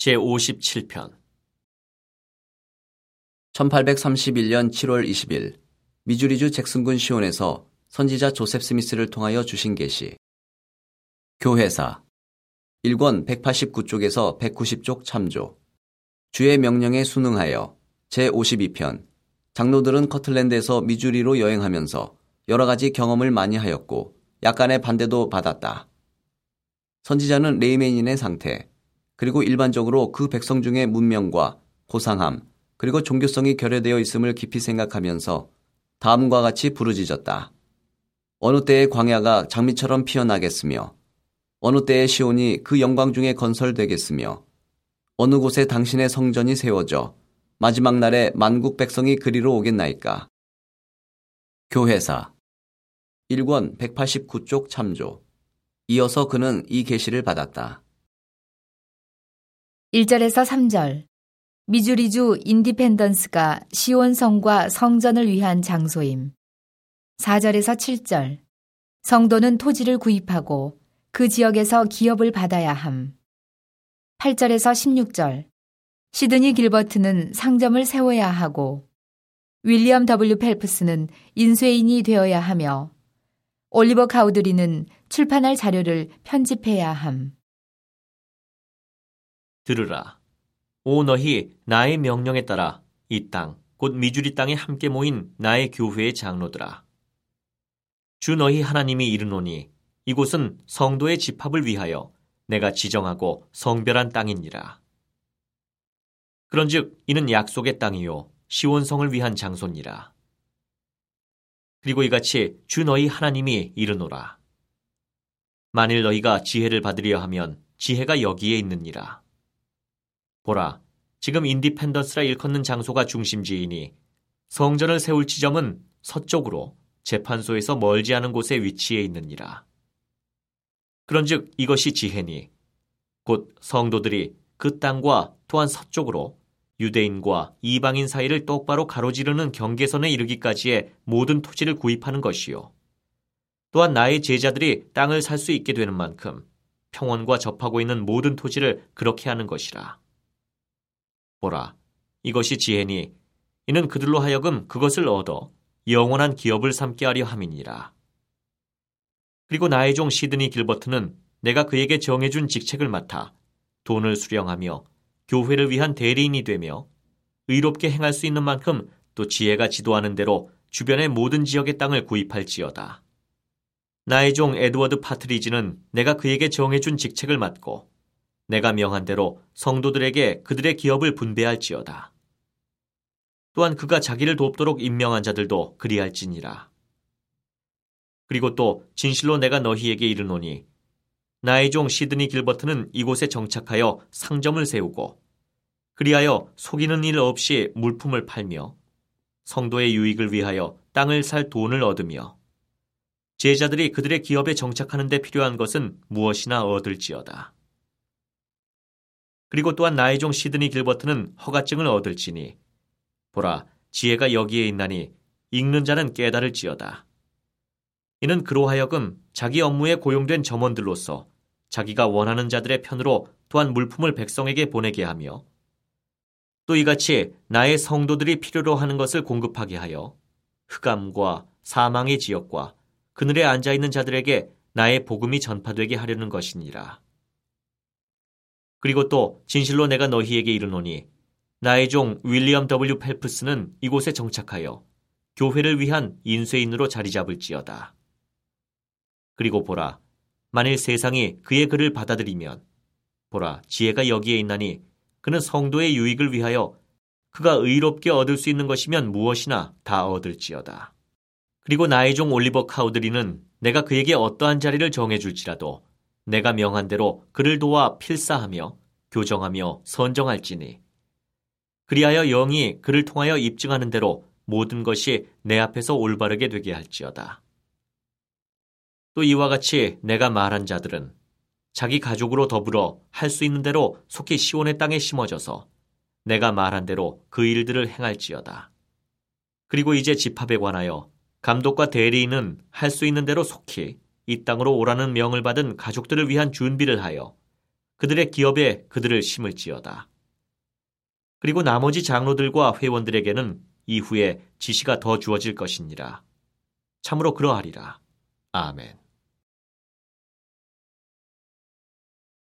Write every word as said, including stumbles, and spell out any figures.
제오십칠 편 천팔백삼십일 년 칠월 이십일 미주리주 잭슨군 시온에서 선지자 조셉 스미스를 통하여 주신 계시. 교회사 일 권 백팔십구 쪽에서 백구십 쪽 참조. 주의 명령에 순응하여 제오십이 편. 장로들은 커틀랜드에서 미주리로 여행하면서 여러 가지 경험을 많이 하였고 약간의 반대도 받았다. 선지자는 레이맨인의 상태, 그리고 일반적으로 그 백성 중의 문명과 고상함, 그리고 종교성이 결여되어 있음을 깊이 생각하면서 다음과 같이 부르짖었다. 어느 때의 광야가 장미처럼 피어나겠으며 어느 때의 시온이 그 영광 중에 건설되겠으며 어느 곳에 당신의 성전이 세워져 마지막 날에 만국 백성이 그리로 오겠나이까. 교회사 일 권 백팔십구 쪽 참조. 이어서 그는 이 계시를 받았다. 일 절에서 삼 절. 미주리주 인디펜던스가 시온성과 성전을 위한 장소임. 사 절에서 칠 절. 성도는 토지를 구입하고 그 지역에서 기업을 받아야 함. 팔 절에서 십육 절. 시드니 길버트는 상점을 세워야 하고 윌리엄 더블유 펠프스는 인쇄인이 되어야 하며 올리버 카우드리는 출판할 자료를 편집해야 함. 들으라. 오 너희 나의 명령에 따라 이 땅, 곧 미주리 땅에 함께 모인 나의 교회의 장로들아. 주 너희 하나님이 이르노니 이곳은 성도의 집합을 위하여 내가 지정하고 성별한 땅이니라. 그런즉 이는 약속의 땅이요 시온성을 위한 장소니라. 그리고 이같이 주 너희 하나님이 이르노라. 만일 너희가 지혜를 받으려 하면 지혜가 여기에 있느니라. 보라, 지금 인디펜던스라 일컫는 장소가 중심지이니 성전을 세울 지점은 서쪽으로 재판소에서 멀지 않은 곳에 위치해 있느니라. 그런즉 이것이 지혜니 곧 성도들이 그 땅과 또한 서쪽으로 유대인과 이방인 사이를 똑바로 가로지르는 경계선에 이르기까지의 모든 토지를 구입하는 것이요. 또한 나의 제자들이 땅을 살 수 있게 되는 만큼 평원과 접하고 있는 모든 토지를 그렇게 하는 것이라. 보라, 이것이 지혜니 이는 그들로 하여금 그것을 얻어 영원한 기업을 삼게 하려 함이니라. 그리고 나의 종 시드니 길버트는 내가 그에게 정해준 직책을 맡아 돈을 수령하며 교회를 위한 대리인이 되며 의롭게 행할 수 있는 만큼 또 지혜가 지도하는 대로 주변의 모든 지역의 땅을 구입할지어다. 나의 종 에드워드 파트리지는 내가 그에게 정해준 직책을 맡고 내가 명한 대로 성도들에게 그들의 기업을 분배할지어다. 또한 그가 자기를 돕도록 임명한 자들도 그리할지니라. 그리고 또 진실로 내가 너희에게 이르노니 나의 종 시드니 길버트는 이곳에 정착하여 상점을 세우고 그리하여 속이는 일 없이 물품을 팔며 성도의 유익을 위하여 땅을 살 돈을 얻으며 제자들이 그들의 기업에 정착하는 데 필요한 것은 무엇이나 얻을지어다. 그리고 또한 나의 종 시드니 길버트는 허가증을 얻을지니 보라, 지혜가 여기에 있나니 읽는 자는 깨달을지어다. 이는 그로 하여금 자기 업무에 고용된 점원들로서 자기가 원하는 자들의 편으로 또한 물품을 백성에게 보내게 하며 또 이같이 나의 성도들이 필요로 하는 것을 공급하게 하여 흑암과 사망의 지역과 그늘에 앉아있는 자들에게 나의 복음이 전파되게 하려는 것이니라. 그리고 또 진실로 내가 너희에게 이르노니 나의 종 윌리엄 더블유 펠프스는 이곳에 정착하여 교회를 위한 인쇄인으로 자리 잡을지어다. 그리고 보라, 만일 세상이 그의 글을 받아들이면 보라, 지혜가 여기에 있나니 그는 성도의 유익을 위하여 그가 의롭게 얻을 수 있는 것이면 무엇이나 다 얻을지어다. 그리고 나의 종 올리버 카우드리는 내가 그에게 어떠한 자리를 정해줄지라도 내가 명한 대로 그를 도와 필사하며 교정하며 선정할지니 그리하여 영이 그를 통하여 입증하는 대로 모든 것이 내 앞에서 올바르게 되게 할지어다. 또 이와 같이 내가 말한 자들은 자기 가족으로 더불어 할 수 있는 대로 속히 시온의 땅에 심어져서 내가 말한 대로 그 일들을 행할지어다. 그리고 이제 집합에 관하여 감독과 대리인은 할 수 있는 대로 속히 이 땅으로 오라는 명을 받은 가족들을 위한 준비를 하여 그들의 기업에 그들을 심을지어다. 그리고 나머지 장로들과 회원들에게는 이후에 지시가 더 주어질 것이니라. 참으로 그러하리라. 아멘.